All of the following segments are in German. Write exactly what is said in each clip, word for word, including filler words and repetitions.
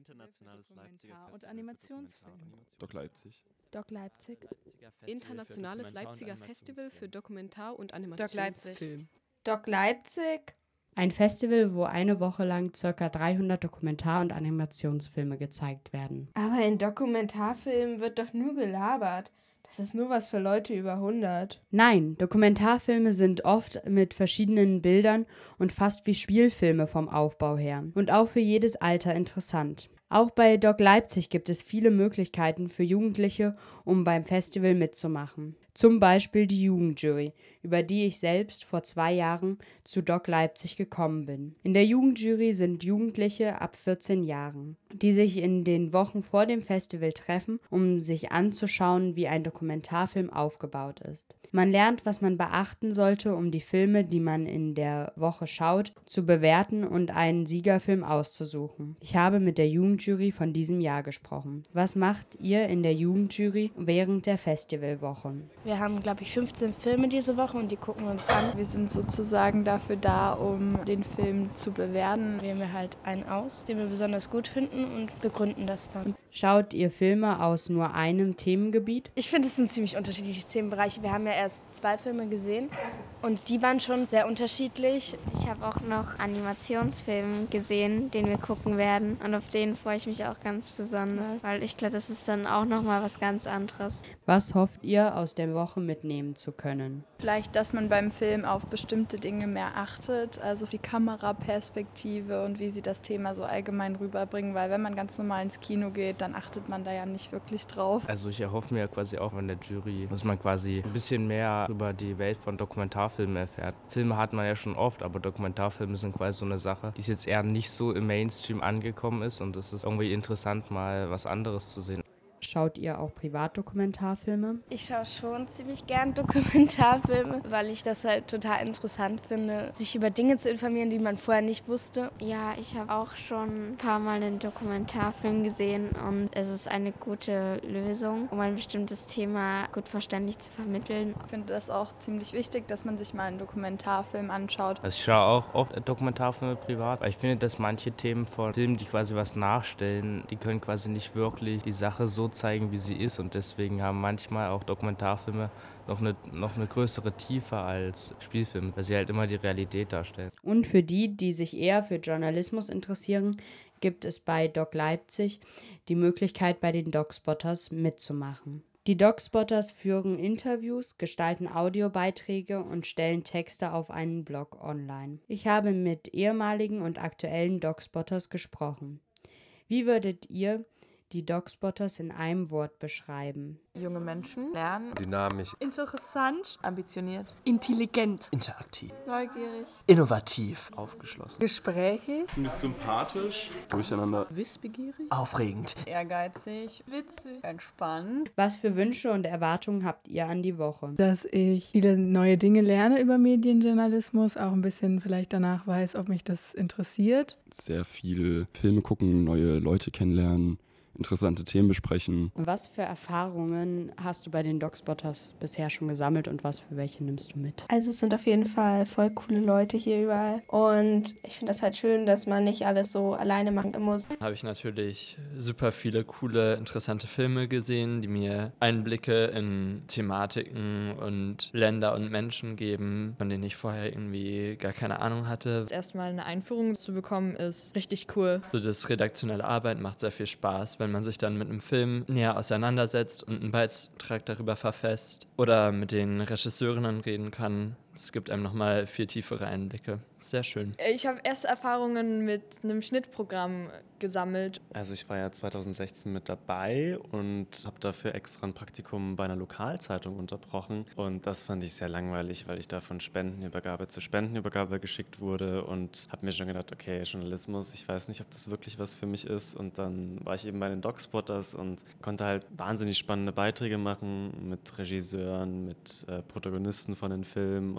Internationales Leipziger Dokumentar- und Festival für Animationsfilme. Dokumentar- Doc Leipzig. Doc Leipzig. Internationales Leipziger Festival für Dokumentar- und Leipzig. Animationsfilm. Doc Leipzig. Ein Festival, wo eine Woche lang ca. dreihundert Dokumentar- und Animationsfilme gezeigt werden. Aber in Dokumentarfilmen wird doch nur gelabert. Das ist nur was für Leute über hundert. Nein, Dokumentarfilme sind oft mit verschiedenen Bildern und fast wie Spielfilme vom Aufbau her. Und auch für jedes Alter interessant. Auch bei Doc Leipzig gibt es viele Möglichkeiten für Jugendliche, um beim Festival mitzumachen. Zum Beispiel die Jugendjury, über die ich selbst vor zwei Jahren zu Doc Leipzig gekommen bin. In der Jugendjury sind Jugendliche ab vierzehn Jahren, die sich in den Wochen vor dem Festival treffen, um sich anzuschauen, wie ein Dokumentarfilm aufgebaut ist. Man lernt, was man beachten sollte, um die Filme, die man in der Woche schaut, zu bewerten und einen Siegerfilm auszusuchen. Ich habe mit der Jugendjury von diesem Jahr gesprochen. Was macht ihr in der Jugendjury während der Festivalwochen? Wir haben, glaube ich, fünfzehn Filme diese Woche und die gucken wir uns an. Wir sind sozusagen dafür da, um den Film zu bewerten. Wählen wir halt einen aus, den wir besonders gut finden und begründen das dann. Schaut ihr Filme aus nur einem Themengebiet? Ich finde, es sind ziemlich unterschiedliche Themenbereiche. Wir haben ja erst zwei Filme gesehen und die waren schon sehr unterschiedlich. Ich habe auch noch Animationsfilm gesehen, den wir gucken werden. Und auf den freue ich mich auch ganz besonders, weil ich glaube, das ist dann auch nochmal was ganz anderes. Was hofft ihr, aus der Woche mitnehmen zu können? Vielleicht, dass man beim Film auf bestimmte Dinge mehr achtet, also die Kameraperspektive und wie sie das Thema so allgemein rüberbringen, weil wenn man ganz normal ins Kino geht, dann achtet man da ja nicht wirklich drauf. Also ich erhoffe mir quasi auch von der Jury, dass man quasi ein bisschen mehr über die Welt von Dokumentarfilmen erfährt. Filme hat man ja schon oft, aber Dokumentarfilme sind quasi so eine Sache, die jetzt eher nicht so im Mainstream angekommen ist und es ist irgendwie interessant, mal was anderes zu sehen. Schaut ihr auch Privatdokumentarfilme? Ich schaue schon ziemlich gern Dokumentarfilme, weil ich das halt total interessant finde, sich über Dinge zu informieren, die man vorher nicht wusste. Ja, ich habe auch schon ein paar Mal einen Dokumentarfilm gesehen und es ist eine gute Lösung, um ein bestimmtes Thema gut verständlich zu vermitteln. Ich finde das auch ziemlich wichtig, dass man sich mal einen Dokumentarfilm anschaut. Also ich schaue auch oft Dokumentarfilme privat, weil ich finde, dass manche Themen von Filmen, die quasi was nachstellen, die können quasi nicht wirklich die Sache so zeigen, wie sie ist und deswegen haben manchmal auch Dokumentarfilme noch eine, noch eine größere Tiefe als Spielfilme, weil sie halt immer die Realität darstellen. Und für die, die sich eher für Journalismus interessieren, gibt es bei Doc Leipzig die Möglichkeit, bei den Docspotters mitzumachen. Die Docspotters führen Interviews, gestalten Audiobeiträge und stellen Texte auf einen Blog online. Ich habe mit ehemaligen und aktuellen Docspotters gesprochen. Wie würdet ihr die Docspotters in einem Wort beschreiben? Junge Menschen lernen. Dynamisch. Interessant. Ambitioniert. Intelligent. Interaktiv. Neugierig. Innovativ. Aufgeschlossen. Gesprächig. Ziemlich sympathisch. Durcheinander. Wissbegierig. Aufregend. Ehrgeizig. Witzig. Entspannt. Was für Wünsche und Erwartungen habt ihr an die Woche? Dass ich viele neue Dinge lerne über Medienjournalismus, auch ein bisschen vielleicht danach weiß, ob mich das interessiert. Sehr viel Filme gucken, neue Leute kennenlernen, interessante Themen besprechen. Was für Erfahrungen hast du bei den Docspotters bisher schon gesammelt und was für welche nimmst du mit? Also es sind auf jeden Fall voll coole Leute hier überall. Und ich finde das halt schön, dass man nicht alles so alleine machen muss. Habe ich natürlich super viele coole, interessante Filme gesehen, die mir Einblicke in Thematiken und Länder und Menschen geben, von denen ich vorher irgendwie gar keine Ahnung hatte. Erstmal eine Einführung zu bekommen, ist richtig cool. So das redaktionelle Arbeiten macht sehr viel Spaß, wenn man sich dann mit einem Film näher auseinandersetzt und einen Beitrag darüber verfasst oder mit den Regisseurinnen reden kann. Es gibt einem nochmal viel tiefere Einblicke. Sehr schön. Ich habe erste Erfahrungen mit einem Schnittprogramm gesammelt. Also ich war ja zwanzig sechzehn mit dabei und habe dafür extra ein Praktikum bei einer Lokalzeitung unterbrochen. Und das fand ich sehr langweilig, weil ich da von Spendenübergabe zu Spendenübergabe geschickt wurde und habe mir schon gedacht, okay, Journalismus, ich weiß nicht, ob das wirklich was für mich ist. Und dann war ich eben bei den Docspotters und konnte halt wahnsinnig spannende Beiträge machen mit Regisseuren, mit äh, Protagonisten von den Filmen.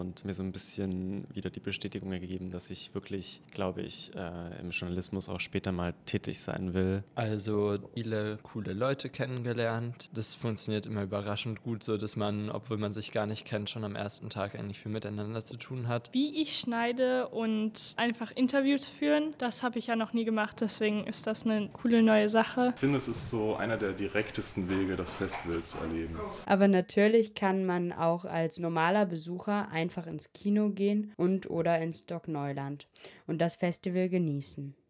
und mir so ein bisschen wieder die Bestätigung gegeben, dass ich wirklich, glaube ich, äh, im Journalismus auch später mal tätig sein will. Also viele coole Leute kennengelernt. Das funktioniert immer überraschend gut, so dass man, obwohl man sich gar nicht kennt, schon am ersten Tag eigentlich viel miteinander zu tun hat. Wie ich schneide und einfach Interviews führen, das habe ich ja noch nie gemacht, deswegen ist das eine coole neue Sache. Ich finde, es ist so einer der direktesten Wege, das Festival zu erleben. Aber natürlich kann man auch als normaler Besucher einfach ins Kino gehen und oder ins Doc Neuland und das Festival genießen.